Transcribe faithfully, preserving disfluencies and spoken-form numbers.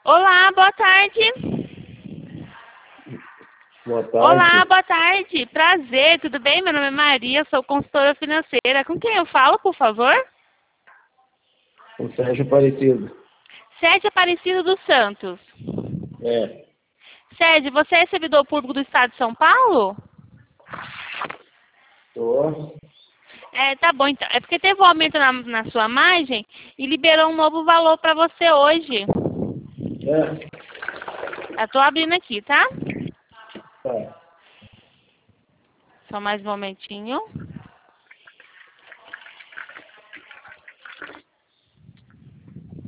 Olá, boa tarde. Boa tarde. Olá, boa tarde. Prazer, tudo bem? Meu nome é Maria, sou consultora financeira. Com quem eu falo, por favor? O Sérgio Aparecido. Sérgio Aparecido dos Santos. É. Sérgio, você é servidor público do Estado de São Paulo? Tô. É, tá bom então. É porque teve um aumento na, na sua margem e liberou um novo valor para você hoje. É. Eu tô abrindo aqui, tá? Tá. Só mais um momentinho.